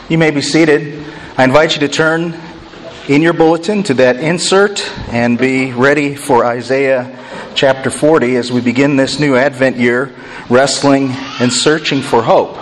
You may be seated. I invite you to turn in your bulletin to that insert and be ready for Isaiah chapter 40 as we begin this new Advent year, wrestling and searching for hope.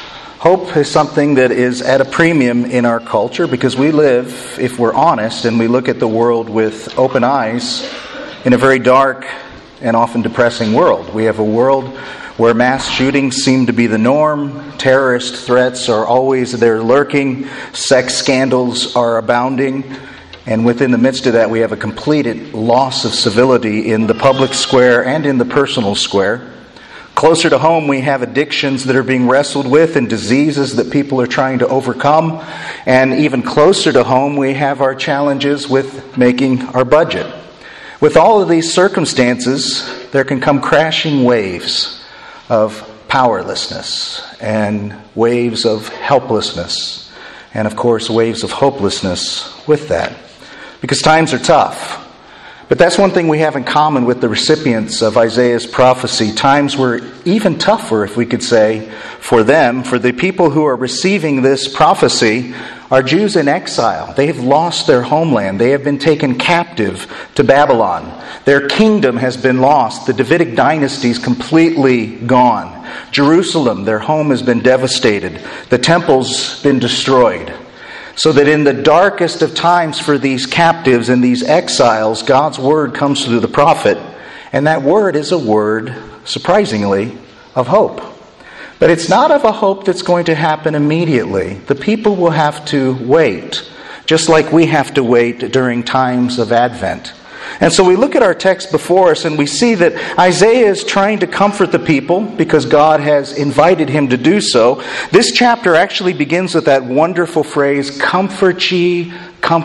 Hope is something that is at a premium in our culture because we live, if we're honest, and we look at the world with open eyes, in a very dark and often depressing world. We have a world where mass shootings seem to be the norm, terrorist threats are always there lurking, sex scandals are abounding, and within the midst of that we have a complete loss of civility in the public square and in the personal square. Closer to home, we have addictions that are being wrestled with and diseases that people are trying to overcome. And even closer to home, we have our challenges with making our budget. With all of these circumstances, there can come crashing waves of powerlessness and waves of helplessness and, of course, waves of hopelessness with that. Because times are tough. But that's one thing we have in common with the recipients of Isaiah's prophecy. Times were even tougher, if we could say, for them. For the people who are receiving this prophecy are Jews in exile. They have lost their homeland. They have been taken captive to Babylon. Their kingdom has been lost. The Davidic dynasty is completely gone. Jerusalem, their home has been devastated. The temple's been destroyed. So that in the darkest of times for these captives and these exiles, God's word comes through the prophet. And that word is a word, surprisingly, of hope. But it's not of a hope that's going to happen immediately. The people will have to wait, just like we have to wait during times of Advent. And so we look at our text before us and we see that Isaiah is trying to comfort the people because God has invited him to do so. This chapter actually begins with that wonderful phrase, comfort ye,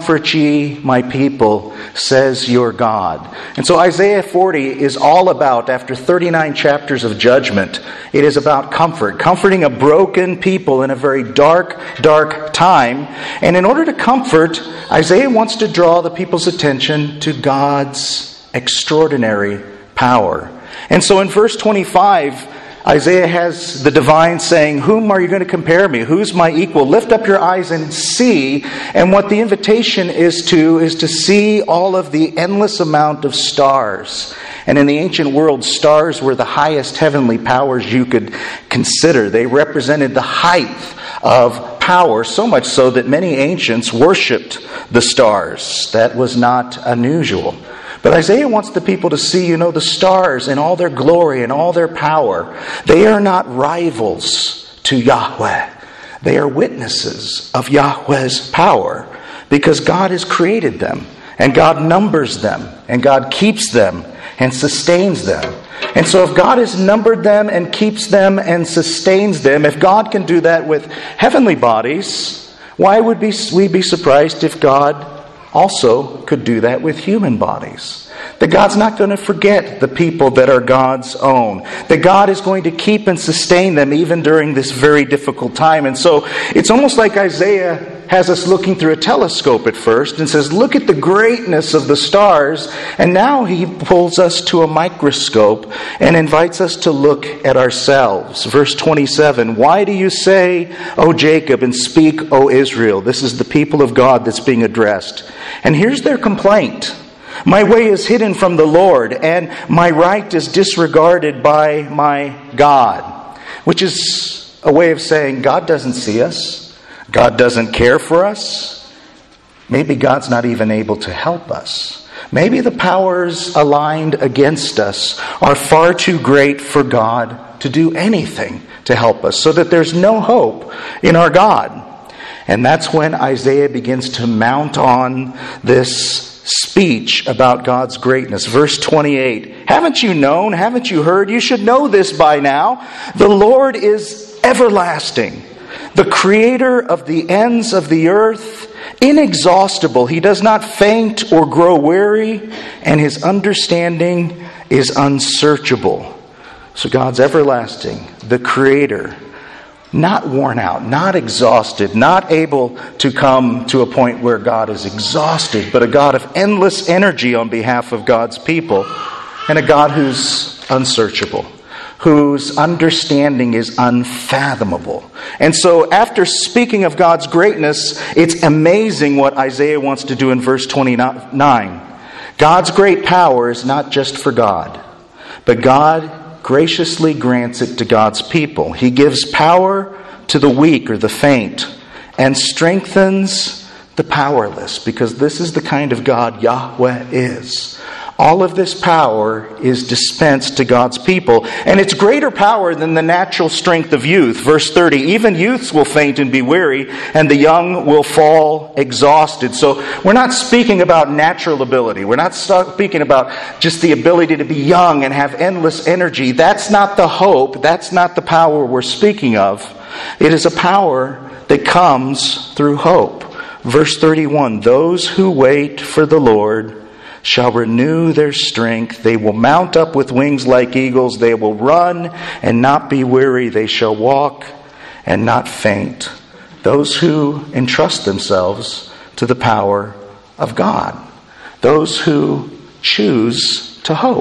my people, says your God. And so Isaiah 40 is all about, after 39 chapters of judgment, it is about comfort, comforting a broken people in a very dark, dark time. And in order to comfort, Isaiah wants to draw the people's attention to God's extraordinary power. And so in verse 25, Isaiah has the divine saying, whom are you going to compare me? Who's my equal? Lift up your eyes and see. And what the invitation is to see all of the endless amount of stars. And in the ancient world, stars were the highest heavenly powers you could consider. They represented the height of power, so much so that many ancients worshipped the stars. That was not unusual. But Isaiah wants the people to see, the stars in all their glory and all their power. They are not rivals to Yahweh. They are witnesses of Yahweh's power because God has created them and God numbers them and God keeps them and sustains them. And so if God has numbered them and keeps them and sustains them, if God can do that with heavenly bodies, why would we be surprised if God also could do that with human bodies? That God's not going to forget the people that are God's own. That God is going to keep and sustain them even during this very difficult time. And so it's almost like Isaiah has us looking through a telescope at first and says, look at the greatness of the stars. And now he pulls us to a microscope and invites us to look at ourselves. Verse 27, why do you say, O Jacob, and speak, O Israel? This is the people of God that's being addressed. And here's their complaint. My way is hidden from the Lord, and my right is disregarded by my God. Which is a way of saying God doesn't see us. God doesn't care for us. Maybe God's not even able to help us. Maybe the powers aligned against us are far too great for God to do anything to help us, so that there's no hope in our God. And that's when Isaiah begins to mount on this speech about God's greatness. Verse 28, haven't you known? Haven't you heard? You should know this by now. The Lord is everlasting, the creator of the ends of the earth, inexhaustible. He does not faint or grow weary, and his understanding is unsearchable. So God's everlasting, the creator, not worn out, not exhausted, not able to come to a point where God is exhausted, but a God of endless energy on behalf of God's people, and a God who's unsearchable, whose understanding is unfathomable. And so after speaking of God's greatness, it's amazing what Isaiah wants to do in verse 29. God's great power is not just for God, but God graciously grants it to God's people. He gives power to the weak or the faint and strengthens the powerless, because this is the kind of God Yahweh is. All of this power is dispensed to God's people, and it's greater power than the natural strength of youth. Verse 30, even youths will faint and be weary, and the young will fall exhausted. So we're not speaking about natural ability. We're not speaking about just the ability to be young and have endless energy. That's not the hope. That's not the power we're speaking of. It is a power that comes through hope. Verse 31, those who wait for the Lord shall renew their strength. They will mount up with wings like eagles. They will run and not be weary. They shall walk and not faint. Those who entrust themselves to the power of God. Those who choose to hope.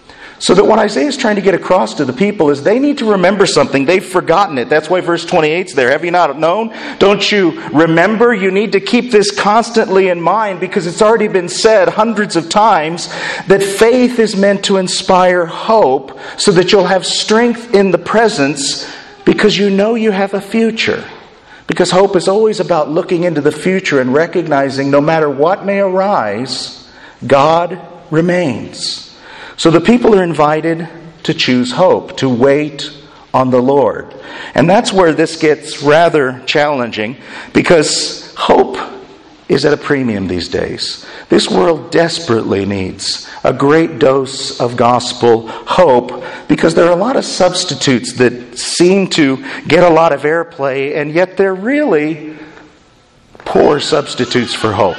So that what Isaiah is trying to get across to the people is they need to remember something. They've forgotten it. That's why verse 28's there. Have you not known? Don't you remember? You need to keep this constantly in mind, because it's already been said hundreds of times that faith is meant to inspire hope so that you'll have strength in the presence because you know you have a future. Because hope is always about looking into the future and recognizing no matter what may arise, God remains. So the people are invited to choose hope, to wait on the Lord. And that's where this gets rather challenging, because hope is at a premium these days. This world desperately needs a great dose of gospel hope, because there are a lot of substitutes that seem to get a lot of airplay, and yet they're really poor substitutes for hope.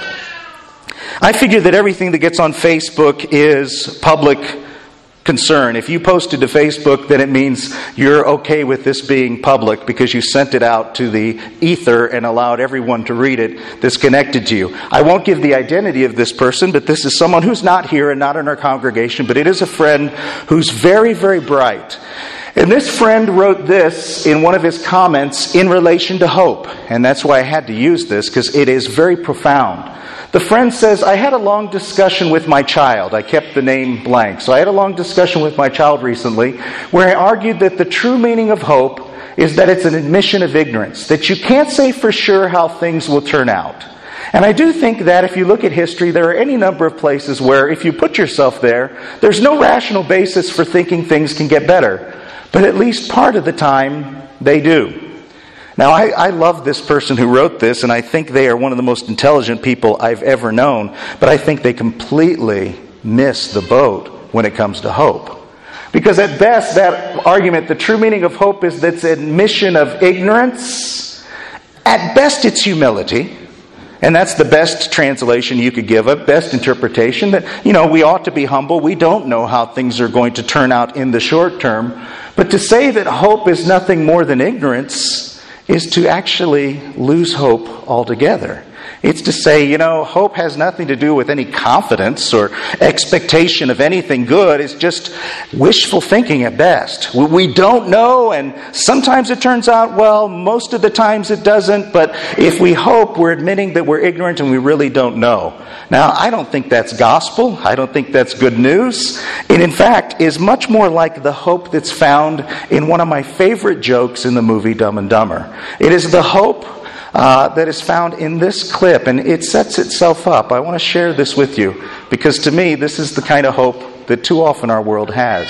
I figure that everything that gets on Facebook is public concern. If you posted to Facebook, then it means you're okay with this being public because you sent it out to the ether and allowed everyone to read it that's connected to you. I won't give the identity of this person, but this is someone who's not here and not in our congregation, but it is a friend who's very, very bright. And this friend wrote this in one of his comments in relation to hope. And that's why I had to use this, because it is very profound. The friend says, I had a long discussion with my child. I kept the name blank. So I had a long discussion with my child recently where I argued that the true meaning of hope is that it's an admission of ignorance, that you can't say for sure how things will turn out. And I do think that if you look at history, there are any number of places where if you put yourself there, there's no rational basis for thinking things can get better. But at least part of the time, they do. Now, I love this person who wrote this, and I think they are one of the most intelligent people I've ever known, but I think they completely miss the boat when it comes to hope. Because at best, that argument, the true meaning of hope is that it's admission of ignorance. At best, it's humility. And that's the best translation you could give it, best interpretation, that, we ought to be humble. We don't know how things are going to turn out in the short term. But to say that hope is nothing more than ignorance is to actually lose hope altogether. It's to say, hope has nothing to do with any confidence or expectation of anything good. It's just wishful thinking at best. We don't know, and sometimes it turns out well, most of the times it doesn't, but if we hope, we're admitting that we're ignorant and we really don't know. Now, I don't think that's gospel. I don't think that's good news. It, in fact, is much more like the hope that's found in one of my favorite jokes in the movie Dumb and Dumber. It is the hope that is found in this clip, and it sets itself up. I want to share this with you, because to me, this is the kind of hope that too often our world has.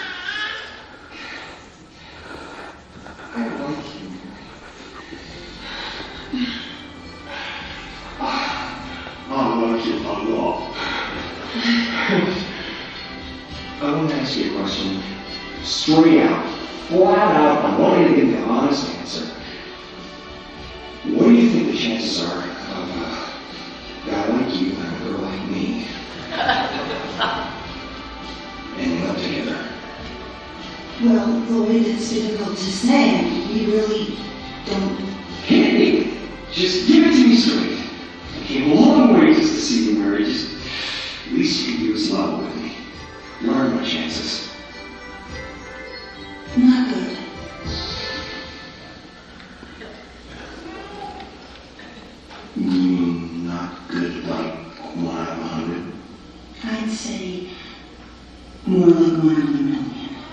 I want to ask you a question. Straight out, flat out, I want you to give me an honest answer. What do you think the chances are of a guy like you and a girl like me ending up together? Well, Lloyd, it's difficult to say. We really don't... Candy, just give it to me straight. I came a long way just to see you married. Just, least you can do is level with me. Learn my chances. More like 1 out of a million.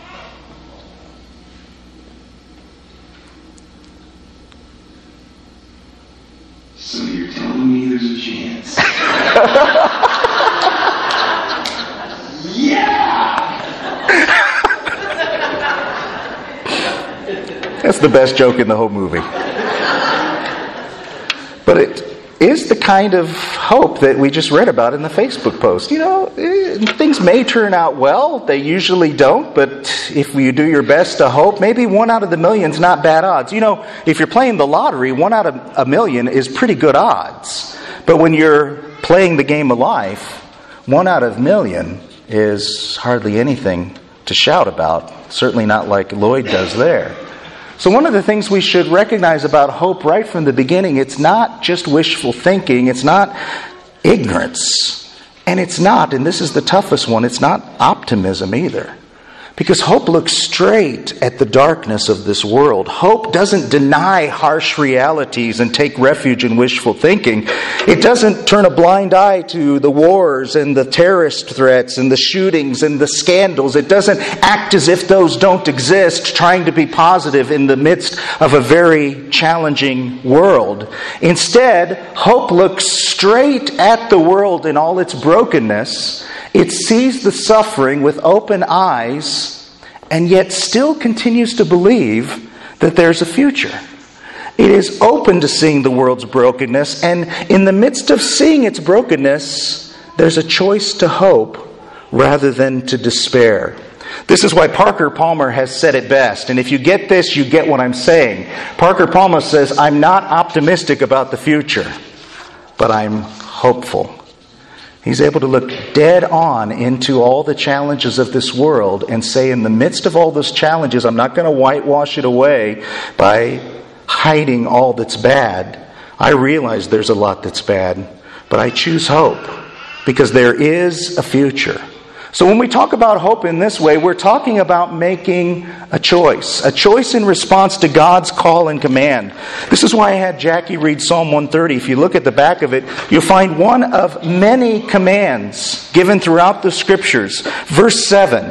So you're telling me there's a chance? Yeah! That's the best joke in the whole movie. But it is the kind of hope that we just read about in the Facebook post. You know, things may turn out well. They usually don't. But if you do your best to hope, maybe 1 out of the million's not bad odds. You know, if you're playing the lottery, 1 out of a million is pretty good odds. But when you're playing the game of life, 1 out of a million is hardly anything to shout about. Certainly not like Lloyd does there. So one of the things we should recognize about hope right from the beginning, it's not just wishful thinking, it's not ignorance, and it's not, and this is the toughest one, it's not optimism either. Because hope looks straight at the darkness of this world. Hope doesn't deny harsh realities and take refuge in wishful thinking. It doesn't turn a blind eye to the wars and the terrorist threats and the shootings and the scandals. It doesn't act as if those don't exist, trying to be positive in the midst of a very challenging world. Instead, hope looks straight at the world in all its brokenness. It sees the suffering with open eyes and yet still continues to believe that there's a future. It is open to seeing the world's brokenness, and in the midst of seeing its brokenness, there's a choice to hope rather than to despair. This is why Parker Palmer has said it best, and if you get this, you get what I'm saying. Parker Palmer says, "I'm not optimistic about the future, but I'm hopeful." He's able to look dead on into all the challenges of this world and say, in the midst of all those challenges, I'm not going to whitewash it away by hiding all that's bad. I realize there's a lot that's bad, but I choose hope because there is a future. So when we talk about hope in this way, we're talking about making a choice in response to God's call and command. This is why I had Jackie read Psalm 130. If you look at the back of it, you'll find one of many commands given throughout the Scriptures. Verse 7,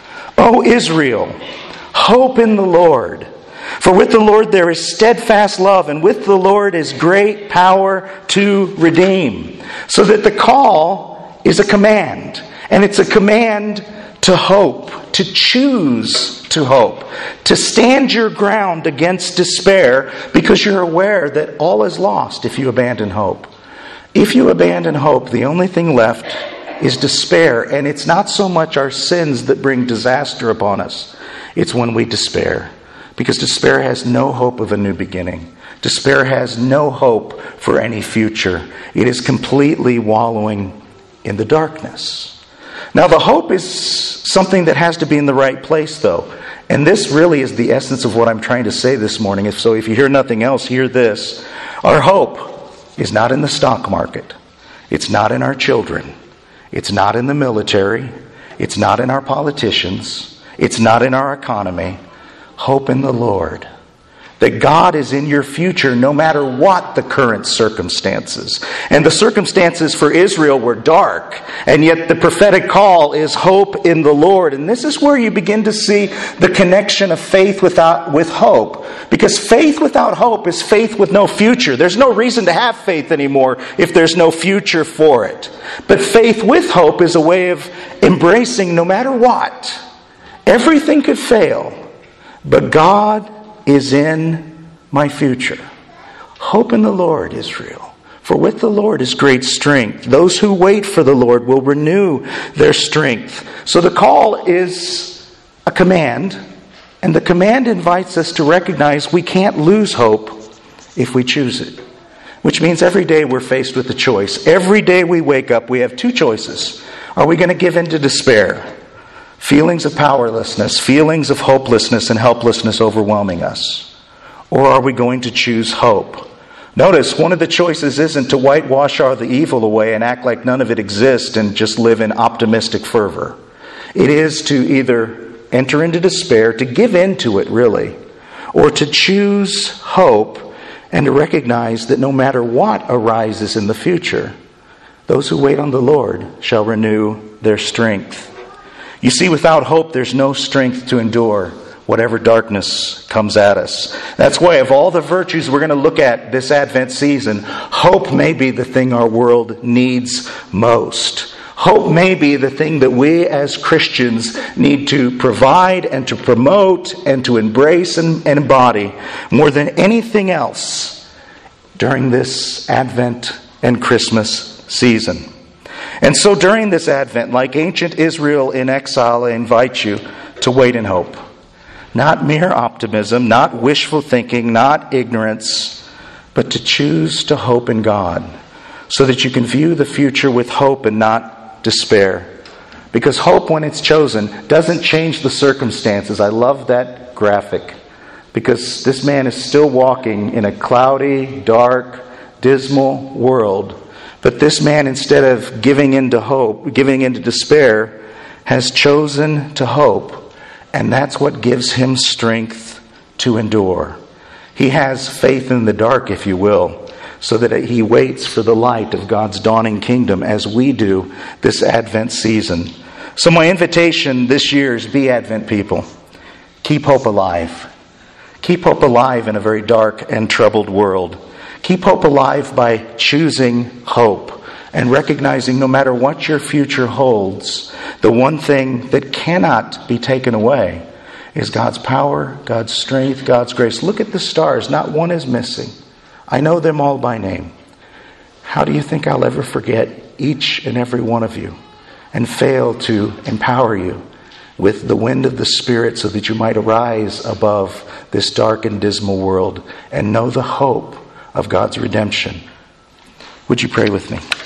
O Israel, hope in the Lord. For with the Lord there is steadfast love, and with the Lord is great power to redeem. So that the call is a command. And it's a command to hope, to choose to hope, to stand your ground against despair because you're aware that all is lost if you abandon hope. If you abandon hope, the only thing left is despair. And it's not so much our sins that bring disaster upon us. It's when we despair. Because despair has no hope of a new beginning. Despair has no hope for any future. It is completely wallowing in the darkness. Now, the hope is something that has to be in the right place, though. And this really is the essence of what I'm trying to say this morning. If you hear nothing else, hear this. Our hope is not in the stock market. It's not in our children. It's not in the military. It's not in our politicians. It's not in our economy. Hope in the Lord. That God is in your future no matter what the current circumstances. And the circumstances for Israel were dark. And yet the prophetic call is hope in the Lord. And this is where you begin to see the connection of faith with hope. Because faith without hope is faith with no future. There's no reason to have faith anymore if there's no future for it. But faith with hope is a way of embracing no matter what. Everything could fail. But God is in my future. Hope in the Lord, Israel. For with the Lord is great strength. Those who wait for the Lord will renew their strength. So the call is a command. And the command invites us to recognize we can't lose hope if we choose it. Which means every day we're faced with a choice. Every day we wake up, we have two choices. Are we going to give in to despair? Feelings of powerlessness, feelings of hopelessness and helplessness overwhelming us? Or are we going to choose hope? Notice, one of the choices isn't to whitewash all the evil away and act like none of it exists and just live in optimistic fervor. It is to either enter into despair, to give in to it really, or to choose hope and to recognize that no matter what arises in the future, those who wait on the Lord shall renew their strength. You see, without hope, there's no strength to endure whatever darkness comes at us. That's why of all the virtues we're going to look at this Advent season, hope may be the thing our world needs most. Hope may be the thing that we as Christians need to provide and to promote and to embrace and embody more than anything else during this Advent and Christmas season. And so during this Advent, like ancient Israel in exile, I invite you to wait in hope. Not mere optimism, not wishful thinking, not ignorance, but to choose to hope in God so that you can view the future with hope and not despair. Because hope, when it's chosen, doesn't change the circumstances. I love that graphic. Because this man is still walking in a cloudy, dark, dismal world. But this man, instead of giving into despair, has chosen to hope. And that's what gives him strength to endure. He has faith in the dark, if you will, so that he waits for the light of God's dawning kingdom as we do this Advent season. So my invitation this year is be Advent people. Keep hope alive. Keep hope alive in a very dark and troubled world. Keep hope alive by choosing hope and recognizing no matter what your future holds, the one thing that cannot be taken away is God's power, God's strength, God's grace. Look at the stars. Not one is missing. I know them all by name. How do you think I'll ever forget each and every one of you and fail to empower you with the wind of the Spirit so that you might arise above this dark and dismal world and know the hope of God's redemption? Would you pray with me?